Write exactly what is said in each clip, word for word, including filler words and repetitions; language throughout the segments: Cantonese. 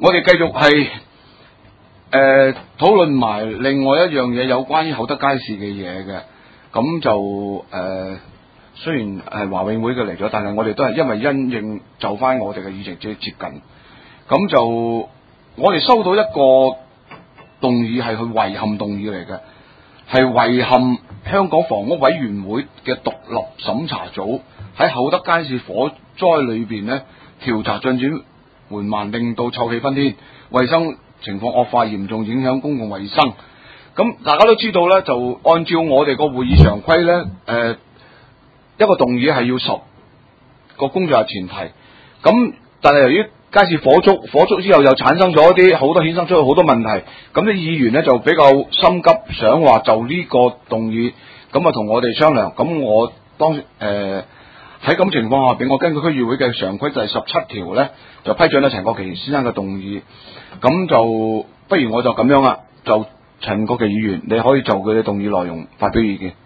我哋繼續係誒討論埋另外一樣嘢，有關於厚德街市嘅嘢嘅。咁就誒、呃、雖然係華永會嘅嚟咗，但係我哋都係因為因應就翻我哋嘅議程最接近，咁就我哋收到一個動議係去遺憾動議嚟嘅，係遺憾香港房屋委員會嘅獨立審查組喺厚德街市火災裏邊咧調查進展緩慢，令到臭氣熏天，衛生情況惡化，嚴重影響公共衛生。咁大家都知道咧，就按照我哋個會議常規咧，誒、呃、一個動議係要十個工作日前提。咁但係由於街市火燭，火燭之後又產生咗一啲好多衍生出好多問題，咁啲議員咧就比較心急，想話就呢個動議咁啊同我哋商量。咁我當誒喺咁情況下邊，我根據區議會嘅常規第十七條咧，就批准咗陳國基先生嘅動議。咁就不如我就咁樣啦，就陳國基議員，你可以就佢嘅動議內容發表意見。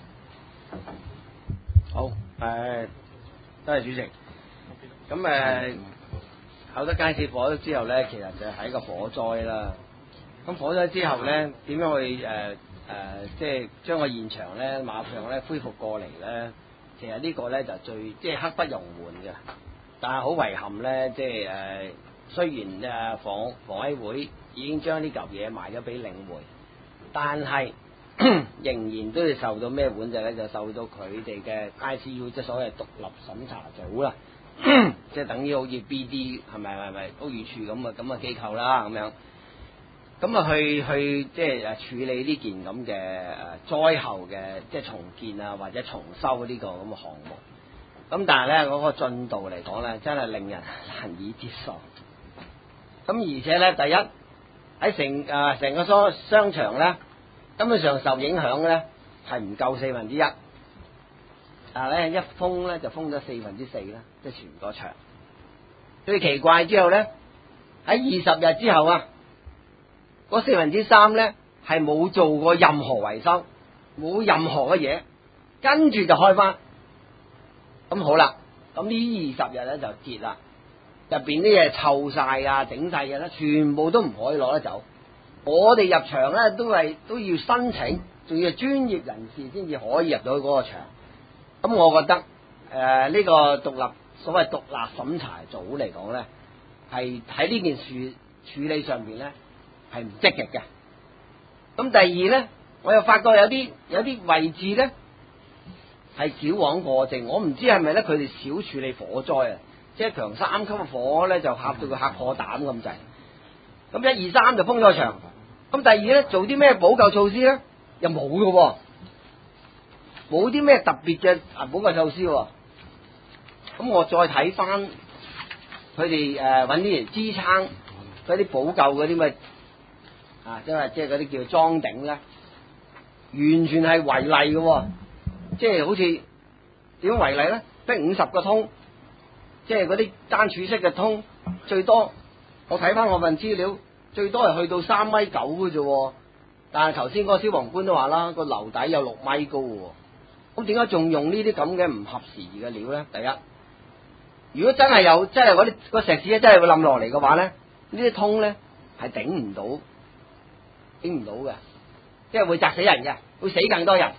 好，誒、呃，多謝主席。咁誒。呃厚德街市火咗之後咧，其實就係一個火災啦。咁火災之後咧，點樣去誒誒、呃呃，即係將個現場咧馬上咧恢復過嚟咧？其實呢個咧就最即係刻不容緩嘅。但係好遺憾咧，即係誒、呃，雖然誒房房委會已經將呢嚿嘢賣咗俾領匯，但係仍然都要受到咩本就咧，就受到佢哋嘅 I C U 即係所謂獨立審查組啦。即係等於好似 B D 係咪係咪屋宇署咁啊咁嘅機構啦咁樣，咁啊去去即係誒處理呢件咁嘅誒災後嘅即係重建啊或者重修呢個咁嘅項目，咁但係咧嗰個進度嚟講咧真係令人難以接受。咁而且咧第一喺成誒成個商商場咧根本上受影響咧係唔夠四分之一。但係咧一封咧就封咗四分之四啦，即係全個場。最奇怪之後咧，喺二十日之後啊，嗰四分之三咧係冇做過任何維修，冇任何嘅嘢，跟住就開翻。咁好啦，咁呢二十日咧就結啦，入邊啲嘢臭晒啊，整晒嘢咧，全部都唔可以攞得走。我哋入場咧都係都要申請，仲要專業人士先至可以入到去嗰個場。咁我覺得誒呢、呃這個獨立所謂獨立審查組嚟講咧，係喺呢件事處理上邊咧係唔積極嘅。咁第二咧，我又發覺有啲有啲位置咧係矯枉過正，我唔知係咪咧佢哋少處理火災啊，即係強三級嘅火咧就嚇到佢嚇破膽咁滯。咁一二三就封咗場。咁第二咧做啲咩補救措施咧？又冇嘅喎。冇啲咩特別嘅啊補救措施喎，咁我再睇翻佢哋誒揾啲嚟支撐嗰啲補救嗰啲咩啊，即係即係嗰啲叫裝頂咧，完全係違例嘅喎，即係好似點違例咧？逼五十個通，即係嗰啲單柱式嘅通，最多我睇翻我份資料，最多係去到三米九嘅啫，但係頭先嗰個消防官都話啦，個樓底有六米高嘅。咁點解仲用呢啲咁嘅唔合時宜嘅料咧？第一，如果真係有，真係嗰啲個石屎咧，真係會冧落嚟嘅話咧，呢啲通咧係頂唔到，頂唔到嘅，即係會砸死人嘅，會死更多人。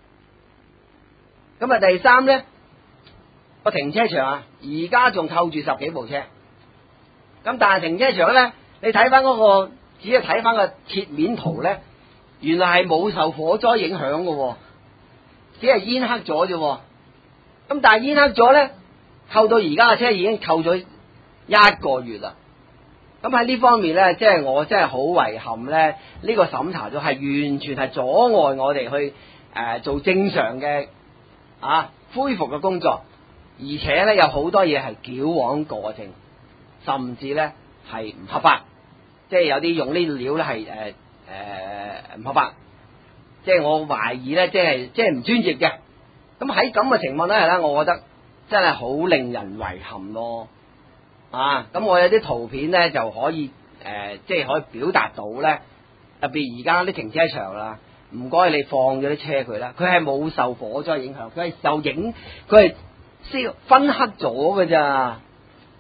咁啊，第三咧，個停車場啊，而家仲扣住十幾部車。咁但係停車場咧，你睇翻嗰個，只係睇翻個切面圖咧，原來係冇受火災影響嘅。只係煙黑咗啫，咁但係煙黑咗咧，扣到而家嘅車已經扣咗一個月啦。咁喺呢方面咧，即係我真係好遺憾咧，呢個審查咗係完全係阻礙我哋去誒做正常嘅啊恢復嘅工作，而且咧有好多嘢係矯枉過正，甚至咧係唔合法，即係有啲用呢啲料咧係誒誒唔合法。即係我懷疑咧，即係即係唔專業嘅。咁喺咁嘅情況底下咧，我覺得真係好令人遺憾咯。啊，咁我有啲圖片咧就可以誒、呃，即係可以表達到咧。特別而家啲停車場啦，唔該你放咗啲車佢啦，佢係冇受火災影響，佢係受影，佢係燒熏黑咗㗎咋。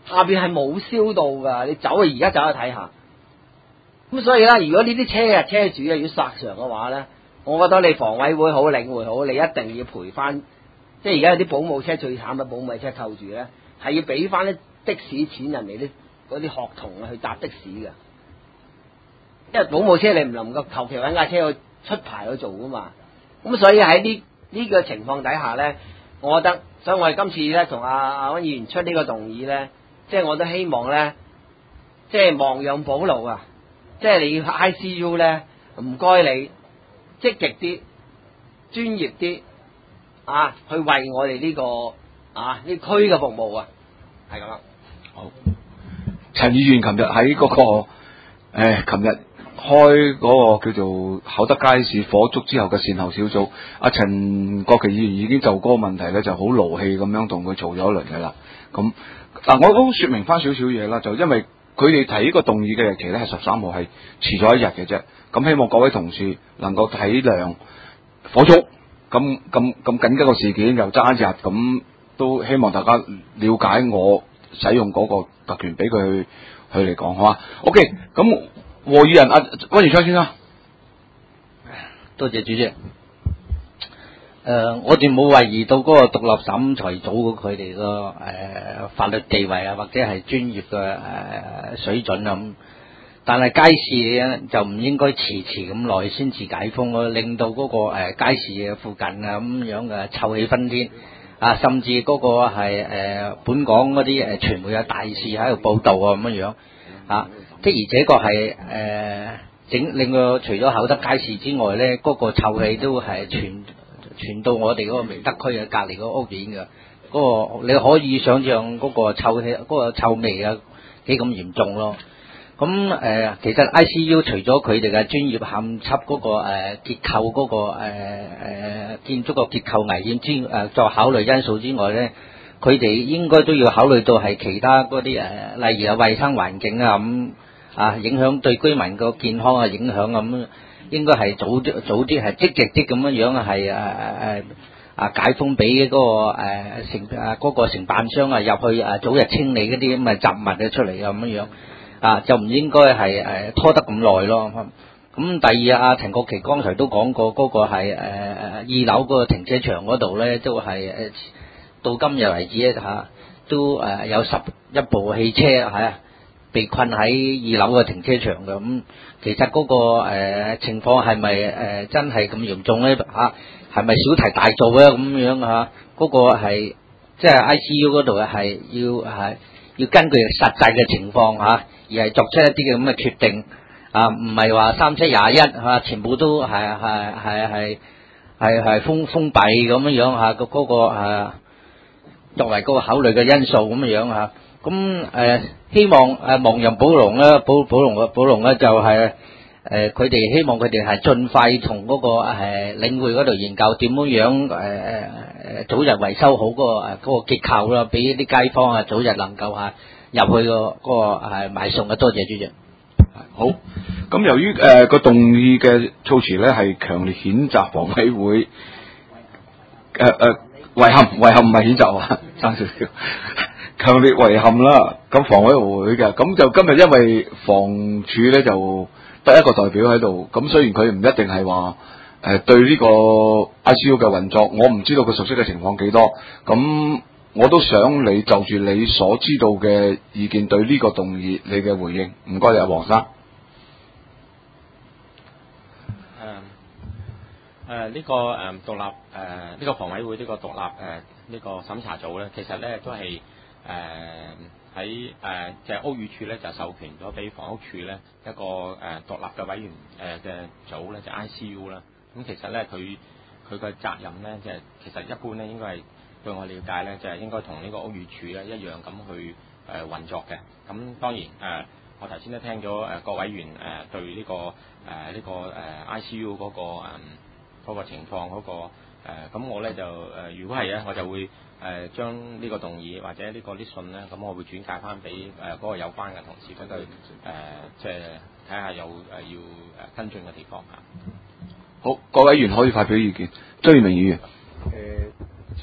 下邊係冇燒到㗎，你走啊而家走去睇下。咁所以咧，如果呢啲車啊車主啊要索償嘅話咧，我覺得你房委會好領匯好，你一定要賠翻。即係而家有啲保姆車最慘嘅，保姆車扣住咧，係要俾翻啲的士錢人哋啲嗰啲學童啊去搭的士嘅。因為保姆車你唔能夠求其揾架車去出牌去做噶嘛。咁所以喺呢呢個情況底下咧，我覺得，所以我哋今次咧同阿阿溫議員出呢個動議咧，即係我都希望咧，即係亡羊補牢啊！即係你要 I C U 咧，唔該你積極啲、專業啲啊，去為我哋呢、這個啊呢區嘅服務啊，係咁啦。 好，陳議員琴日喺嗰個誒，琴日開嗰個叫做厚德街市火燭之後嘅善後小組，阿陳國旗議員已經就嗰個問題咧就好勞氣咁樣同佢嘈咗一輪嘅啦。咁嗱，我都說明翻少少嘢啦，就因為佢哋提呢個動議嘅日期咧係十三號，係遲咗一日嘅啫。咁希望各位同事能夠體諒火燭咁咁咁緊急嘅事件又爭一日，咁都希望大家了解我使用嗰個特權俾佢去去嚟講，好嘛 ？OK， 咁和議人阿溫元昌先生， 多謝主席。誒、呃，我哋冇懷疑到嗰個獨立審裁組佢哋個誒法律地位啊，或者係專業嘅誒、呃、水準咁。但係街市咧就唔應該遲遲咁耐先至解封咯，令到嗰、那個、呃、街市嘅附近啊咁樣嘅臭氣熏天啊，甚至嗰個係誒、呃、本港嗰啲誒傳媒有大事喺度報導啊咁樣樣啊，的而且確係誒整令到除咗厚德街市之外咧，嗰、那個臭氣都係傳傳到我哋嗰個明德區嘅隔離嗰個屋苑嘅，嗰、那個你可以想象嗰個臭氣嗰、那個臭味啊幾咁嚴重咯。咁誒、呃，其實 I C U 除咗佢哋嘅專業勘測嗰個誒、呃、結構嗰、那個誒誒、呃、建築個結構危險之誒作考慮因素之外咧，佢哋應該都要考慮到係其他嗰啲誒，例如啊衞生環境啊咁啊，影響對居民個健康啊影響咁，應該係早啲早啲係積極啲咁樣樣係誒誒啊解封俾嗰、那個誒、呃、承啊嗰、那個承辦商啊入去啊早日清理嗰啲咁嘅雜物啊出嚟啊咁樣樣。啊，就唔應該係誒、呃、拖得咁耐咯。咁第二，阿陳國旗剛才都講過，嗰、那個係誒誒二樓嗰個停車場嗰度咧，都係誒、呃、到今日為止嚇、啊，都誒、呃、有十一部汽車係啊被困喺二樓嘅停車場嘅。咁、嗯、其實嗰、那個、呃、情況係咪誒真係咁嚴重咧？嚇、啊，係咪小題大做咧？咁樣嚇，嗰、啊那個係即係 I C U 嗰度係要係要根據實際嘅情況嚇。啊而係作出一啲嘅咁嘅決定啊，唔係話三七廿一嚇，全部都係係係係係係封封閉咁樣樣嚇，個嗰個誒作為嗰個考慮嘅因素咁樣樣嚇。咁誒希望誒亡羊補牢咧，保保龍嘅保龍咧就係誒佢哋希望佢哋係盡快同嗰個誒領匯嗰度研究點樣樣誒誒誒早日維修好嗰個誒嗰個結構啦，俾啲街坊啊早日能夠嚇入去個嗰個係買餸嘅。多謝主席。 好，咁由於誒個動議嘅措辭咧係強烈譴責房委會，誒誒遺憾遺憾唔係譴責啊，爭少少，強烈遺憾啦。咁房委會嘅，咁就今日因為房署咧就得一個代表喺度，咁雖然佢唔一定係話誒對呢個 I C U 嘅運作，我唔知道佢熟悉嘅情況幾多，咁。我都想你就住你所知道嘅意見對呢個動議你嘅回應，唔該你阿黃生。 誒誒呢個誒獨立誒呢、呃這個房委會呢個獨立誒呢、呃這個審查組咧，其實咧都係誒喺誒即係屋宇署咧就授權咗俾房屋署咧一個誒獨立嘅委員誒嘅組咧就 I C U 啦。咁其實咧佢佢嘅責任咧即係其實一般咧應該係。據我了解咧，就係、是、應該同呢個屋宇署咧一樣咁去誒、呃、運作嘅。咁當然誒、呃，我頭先都聽咗誒、呃、各委員誒、呃、對呢、這個誒呢、呃這個誒、呃、I C U 嗰、那個誒嗰、呃那個情況嗰、那個咁、呃、我咧就誒、呃、如果係咧，我就會誒、呃、將呢個動議或者呢個啲信咧，咁我會轉介翻俾誒嗰個有關嘅同事，等佢誒即係睇下有誒要誒跟進嘅地方嚇。 好，各位議員可以發表意見。張宇明議員。 誒、呃，主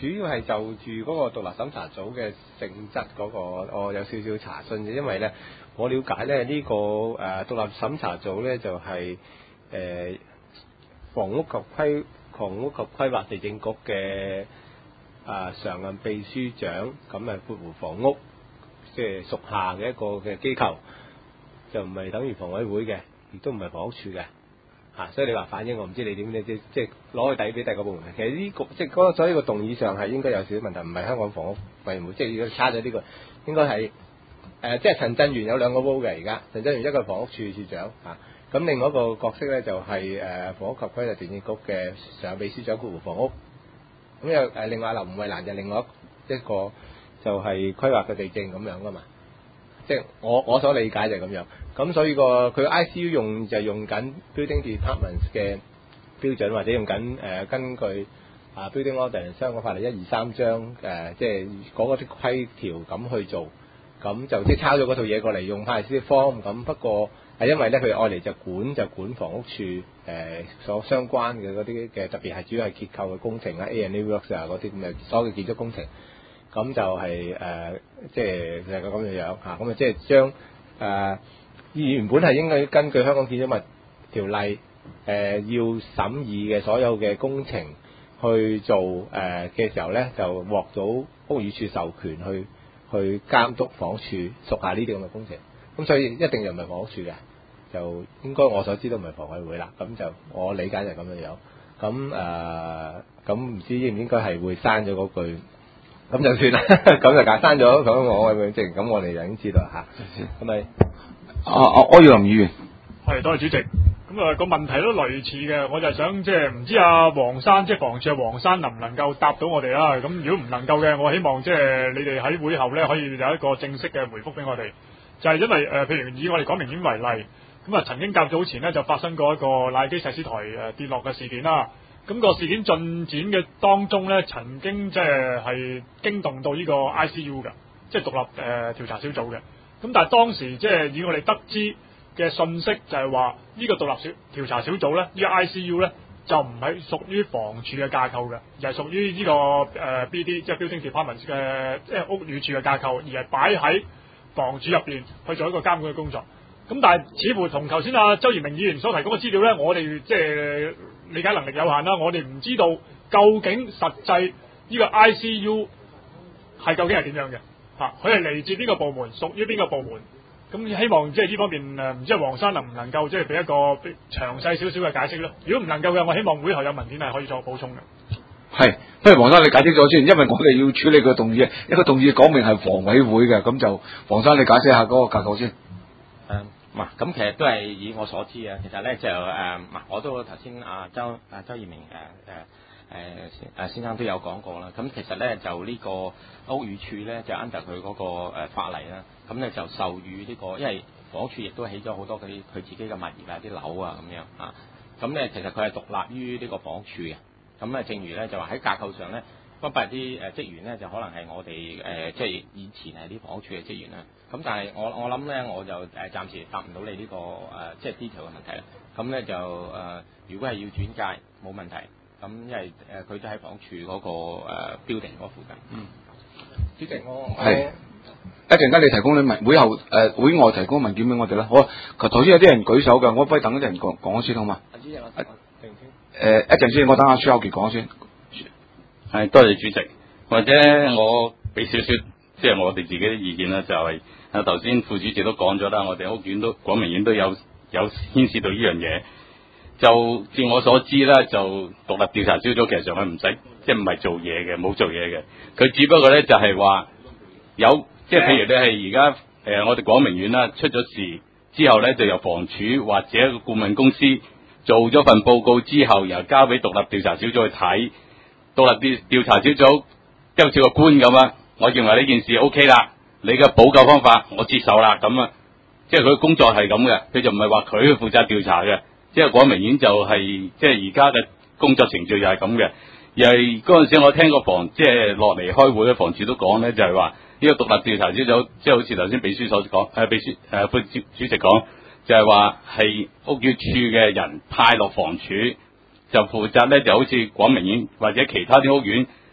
主要係就住嗰個獨立審查組嘅性質嗰、個，我有少少查詢嘅，因為咧我了解咧呢、個誒、呃、獨立審查組咧就係、誒、房屋及規房屋及規劃地政局嘅啊常任秘書長，咁誒括弧房屋即係屬下嘅一個嘅機構，就唔係等於房委會嘅，亦都唔係房屋處嘅。啊，所以你話反映我唔知你點咧，即即攞去抵俾第二個部門。其實呢、個即係嗰所以個動議上係應該有少少問題，唔係香港房屋委員會，即係如果差咗呢個，應該係誒、呃、即係陳振源有兩個 role 嘅而家，陳振源一個房屋處處長啊，咁另外一個角色咧就係、是、誒、呃、房屋及規劃地政局嘅常任秘書長括弧房屋，咁又誒另外劉吳慧蘭就另外一個就係規劃嘅地政咁樣噶嘛。即係我我所理解就係咁樣，咁所以個佢 I C U 用就係用緊 Building Departments 嘅標準，或者用緊誒、呃、根據啊 Building Ordinance 香港法例一二三章誒，即係嗰啲規條咁去做，咁就即係抄咗嗰套嘢過嚟用翻啲 form 咁。不過係因為咧佢愛嚟就管就管房屋處誒、呃、所相關嘅嗰啲嘅，特別係主要係結構嘅工程啊 A and E works 啊嗰啲咁嘅所有嘅建築工程。咁就係、是、誒、呃，即係就係咁樣樣嚇，咁啊即係將誒原本係應該根據香港建築物條例誒、呃、要審議嘅所有嘅工程去做誒嘅、呃、時候咧，就獲到屋宇署授權去去監督房屋署屬下呢啲咁嘅工程。咁所以一定又唔係房屋署嘅，就應該我所知都唔係房委會啦。咁就我理解就係咁樣樣。咁誒咁唔知應唔應該係會刪咗嗰句？咁就算啦，咁就解刪咗。咁我嘅即係咁，我哋就已經知道嚇。係咪？ 啊啊，柯耀林議員， 係多謝主席。咁啊個問題都類似嘅，我就係想即係唔知阿黃生即係房署阿黃生能唔能夠答到我哋啦？咁如果唔能夠嘅，我希望即係你哋喺會後咧可以有一個正式嘅回覆俾我哋。就係、是、因為誒、呃，譬如以我哋廣明苑為例，咁啊曾經較早前咧就發生過一個賴基石屎台誒跌落嘅事件啦。咁個事件進展嘅當中咧，曾經即係係驚動到呢個 I C U 嘅，即係獨立誒、呃、調查小組嘅。咁但係當時即係以我哋得知嘅信息就係話，呢個獨立小調查小組咧，呢個 I C U 咧就唔係屬於房署嘅架構嘅，而係屬於呢個誒 B D 即係 Building Department 嘅即係屋宇署嘅架構，而係擺喺房署入邊去做一個監管嘅工作。咁但係似乎同頭先阿周賢明議員所提供嘅資料咧，我哋即係理解能力有限啦，我哋唔知道究竟實際呢個 I C U 係究竟係點樣嘅嚇，佢係嚟自邊個部門，屬於邊個部門？咁希望即係呢方面誒，唔知黃生能唔能夠即係俾一個詳細少少嘅解釋咧？如果唔能夠嘅，我希望會後有文件係可以作補充嘅。 係，不如黃生你解釋咗先，因為我哋要處理個動議，一個動議講明係房委會嘅，咁就黃生你解釋下嗰個架構先。誒、 嗯，嗱，咁其實都係以我所知啊，其實咧就誒，嗱、呃，我都頭先阿周阿周賢明誒誒誒誒先生都有講過啦。咁其實咧就呢個屋宇署咧就 under 佢嗰個誒法例啦，咁咧就授予呢個，因為房屋署亦都起咗好多嗰啲佢自己嘅物業啊、啲樓啊咁樣啊，咁咧其實佢係獨立於呢個房屋署嘅。咁啊，正如咧就話喺架構上咧，包括啲誒職員咧，就可能係我哋誒、呃、即係以前係啲房屋署嘅職員啦。咁但係我我諗咧，我就誒暫時答唔到你呢、這個誒、呃、即係 detail 嘅問題啦。咁咧就誒、呃，如果係要轉介冇問題。咁因為誒佢都喺房屋署嗰、那個誒、呃、building 嗰附近。嗯， 主席，我係一陣間你提供啲文會後誒、呃、會外提供文件俾我哋啦。好，頭先有啲人舉手嘅，我不如等一啲人講講先好嘛？ 主席，我誒一陣先，我等阿朱友傑講先。 係多謝主席，或者我俾少少即係我哋自己啲意見啦，就係啊頭先副主席都講咗啦，我哋屋苑都廣明苑都有有牽涉到呢樣嘢。就據我所知啦，就獨立調查小組其實上佢唔使即係唔係做嘢嘅，冇做嘢嘅，佢只不過咧就係話有即係譬如你係而家誒我哋廣明苑啦出咗事之後咧，就由房署或者一個顧問公司做咗份報告之後，然後交俾獨立調查小組去睇。獨立調調查小組即係好似個官咁啊，我認為呢件事 O K 啦，你嘅補救方法我接受啦，咁啊，即係佢工作係咁嘅，佢就唔係話佢負責調查嘅，即係講明顯就係、是、即係而家嘅工作程序就係咁嘅。而係嗰陣時我聽個房即係落嚟開會嘅房署都講咧，就係話呢個獨立調查小組，即係好似頭先秘書所講，誒、呃、秘書誒副、呃、主席講，就係話係屋宇署嘅人派落房署。就負責咧，就好似廣明苑或者其他啲屋苑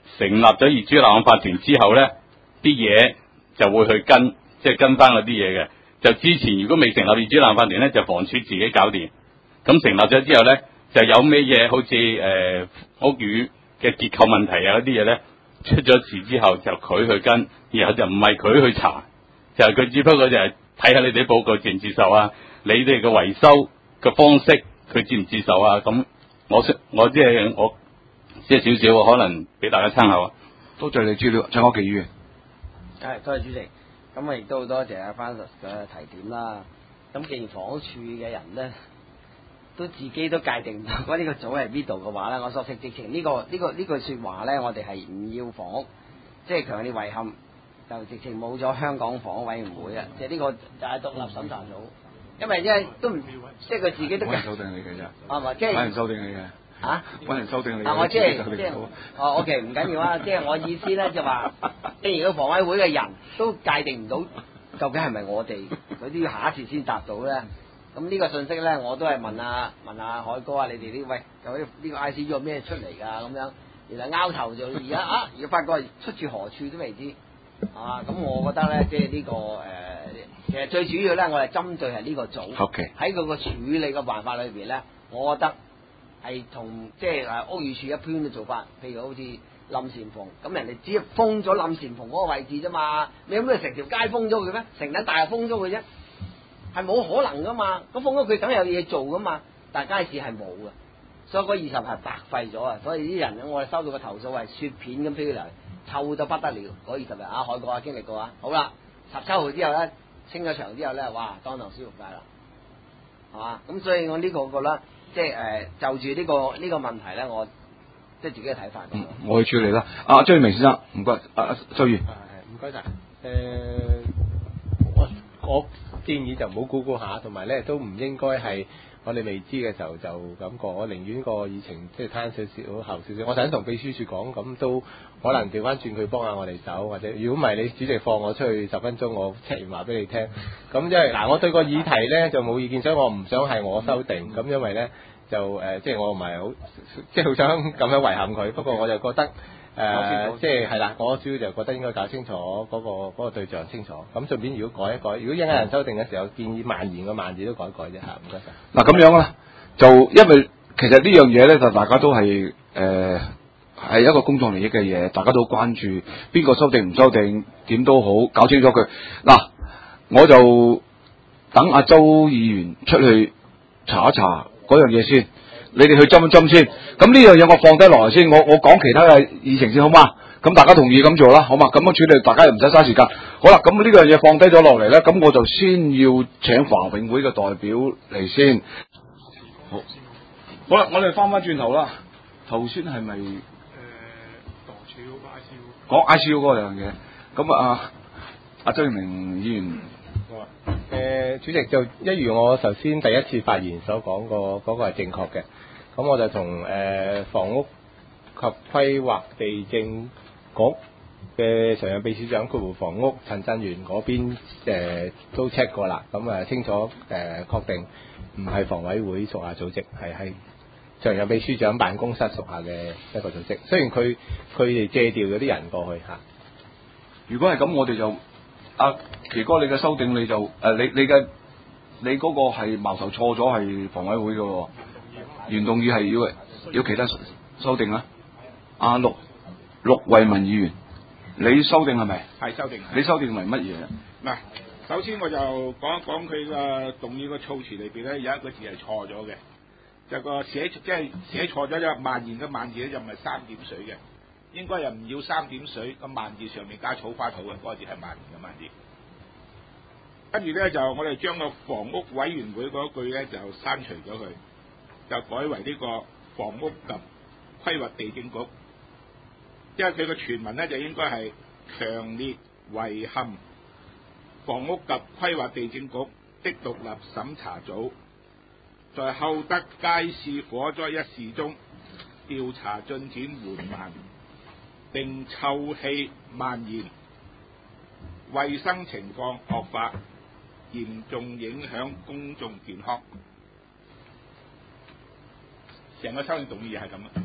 成立咗業主立案法團之後咧，啲嘢就會去跟，即係跟翻嗰啲嘢嘅。就之前如果未成立業主立案法團咧，就房署自己搞掂。咁成立咗之後咧，就有咩嘢好似誒、呃、屋宇嘅結構問題啊嗰啲嘢咧，出咗事之後就佢去跟，然後就唔係佢去查，就係、是、佢只不過就係睇下你哋啲報告接唔接受啊，你哋嘅維修嘅方式佢接唔接受啊？咁我我即係我即係少少可能俾大家參考啊。 多謝你資料，陳柯基議員。 係，多謝主席。咁我亦都多謝阿 Francis 嘅提點啦。咁既然房屋處嘅人咧，都自己都界定唔到呢個組係邊度嘅話咧，我索性直情呢個呢、呢個呢句説話咧，我哋係唔要房屋，即係強烈遺憾，就直情冇咗香港房屋委員會啊！即係呢個就係獨立審查組，因為因為都唔即係佢自己都揾人修訂你嘅啫， 係咪？即係揾人修訂你嘅。 啊！ 揾人修訂你嘅。 啊！我即係即係，哦，OK，唔緊要啊！即係我意思咧，就話，既然個房委會嘅人都界定唔到，究竟係咪我哋，佢都要下一次先答到咧。咁呢個信息咧，我都係問下問下海哥啊，你哋呢喂，有啲呢個 I C U 有咩出嚟㗎？咁樣，原來拗頭就而家啊，而家發覺出處何處都未知，啊！咁我覺得咧，即係呢個誒、呃，其實最主要咧，我係針對係呢個組，喺佢個處理嘅辦法裏邊咧，我覺得。係同即係誒屋宇署一般嘅做法，譬如好似冧簷篷，咁人哋只係封咗冧簷篷嗰個位置啫嘛，你有咩成條街封咗佢咩？成間大廈封咗佢啫，係冇可能噶嘛。咁封咗佢梗係有嘢做噶嘛，但係街市係冇嘅，所以嗰二十係白費咗啊！所以啲人我哋收到個投訴係雪片咁飛嚟，臭到不得了。嗰二十日啊，海哥啊經歷過啊，好啦，十七號之後咧清咗場之後咧，哇，當堂舒服晒啦，係嘛？咁所以我呢個覺得。即係誒、呃，就住呢、這個呢、這個問題咧，我即係自己嘅睇法。 嗯，我去處理啦。阿周耀明先生，唔該。阿周宇， 唔該晒。誒、呃，我我建議就唔好估估下，同埋咧都唔應該係我哋未知嘅時候就咁講。我寧願個議程即係攤少少後少少。我想同秘書處講，咁都可能調翻轉佢幫下我哋手，或者如果唔係你主席放我出去十分鐘，我 check 完話俾你聽。咁即係嗱，我對個議題咧就冇意見，所以我唔想係我修訂。咁因為咧就誒、呃，即係我唔係好即係好想咁樣遺憾佢。不過我就覺得誒、呃，即係係啦，我主要就覺得應該搞清楚嗰、嗰個嗰、嗰個對象清楚。咁順便如果改一改，如果一陣人修訂嘅時候建議萬言個萬字都改一改啫嚇。唔該晒。 嗱咁樣啦，就因為其實呢樣嘢咧，就大家都係誒係一個公眾利益嘅嘢，大家都關注邊個修訂唔修訂，點都好，搞清楚佢嗱。我就等阿周議員出去查一查嗰樣嘢先，你哋去斟一斟先。咁呢樣嘢我放低落嚟先，我我講其他嘅議程先好嗎？咁大家同意咁做啦，好嘛？咁樣處理，大家又唔使嘥時間。好啦，咁呢樣嘢放低咗落嚟咧，咁我就先要請華永會嘅代表嚟先。好，好啦，我哋翻翻轉頭啦。頭先係咪誒度處嗰個 I C U 講 I C U 嗰樣嘢？咁啊，阿周耀明議員。 誒、呃，主席就一如我頭先第一次發言所講過，嗰、那個係正確嘅。咁我就同誒、呃、房屋及規劃地政局嘅常任秘書長括弧房屋陳振元嗰邊誒、呃、都 check 過啦。咁啊清楚誒、呃、確定唔係房委會屬下組織，係係常任秘書長辦公室屬下嘅一個組織。雖然佢佢哋借調咗啲人過去嚇。 如果係咁，我哋就。阿、啊、奇哥，你嘅修訂你就誒、呃，你你嘅你嗰個係矛頭錯咗，係房委會嘅喎，原動議係要要其他修訂啦。阿陸陸惠民議員，你修訂係咪？ 係修訂。 你修訂為乜嘢？ 嗱，首先我就講一講佢個動議個措辭裏邊咧，有一個字係錯咗嘅，就個寫即係寫錯咗啫。萬言嘅萬字咧就唔係三點水嘅。應該又唔要三點水，個萬字上面加草花土嘅嗰個字係萬言嘅萬字。跟住咧就我哋將個房屋委員會嗰句咧就刪除咗佢，就改為呢個房屋及規劃地政局。因為佢個全文咧就應該係強烈遺憾房屋及規劃地政局的獨立審查組在厚德街市火災一事中調查進展緩慢，並臭氣蔓延，衛生情況惡化，嚴重影響公眾健康。成個修訂動議係咁啊！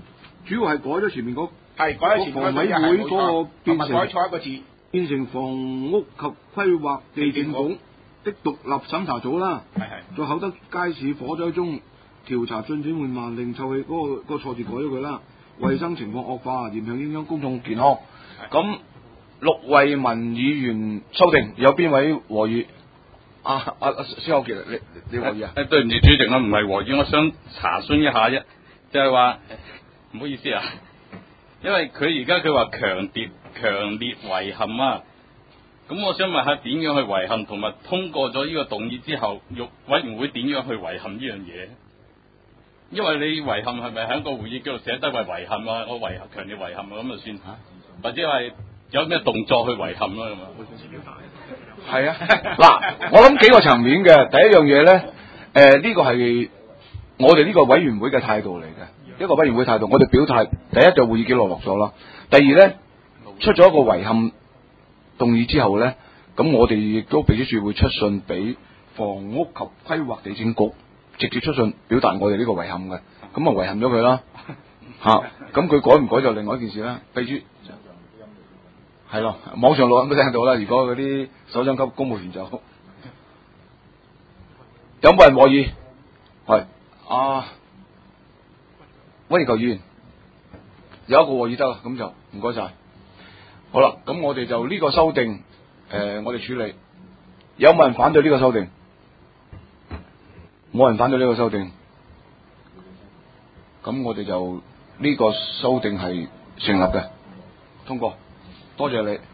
主要係改咗前面嗰係改咗前面嗰房委個會嗰個同變成埋改錯一個字。 變成房屋及規劃地政局的獨立審查組啦。 係係。 在厚德街市火災中調查進展緩慢，令臭氣嗰、那個嗰、那個錯字改咗佢啦。衛生情況惡化，嚴重影響公眾健康。咁陸惠民議員修訂，有邊位和議？啊啊啊！施口傑，你你和議啊？ 誒對唔住主席，我唔係和議，我想查詢一下啫，就係話唔好意思啊，因為佢而家佢話強烈強烈遺憾啊，咁我想問下點樣去遺憾，同埋通過咗呢個動議之後，委委員會點樣去遺憾呢樣嘢？因為你遺憾係咪喺個會議記錄寫低為遺憾啊？我遺強烈遺憾啊，咁就算嚇，或者係有咩動作去遺憾啦咁啊？ 係啊，嗱，我諗幾個層面嘅。第一樣嘢咧，誒、呃、呢、這個係我哋呢個委員會嘅態度嚟嘅，一個委員會態度，我哋表態。第一就會議記錄落咗啦，第二咧出咗一個遺憾動議之後咧，咁我哋亦都秘書處會出信俾房屋及規劃地政局，直接出信表達我哋呢個遺憾嘅，咁啊遺憾咗佢啦，嚇、啊，咁佢改唔改就另外一件事啦。秘書係咯，網上錄音都聽到啦。如果嗰啲首長級公務員就有冇人和議？係啊，溫尼球議員有一個和議得啦，咁就唔該晒。好啦，咁我哋就呢個修訂，誒、呃，我哋處理。有冇人反對呢個修訂？冇人反對呢個修訂，咁我哋就呢、這個修訂係成立嘅，通過。多謝你。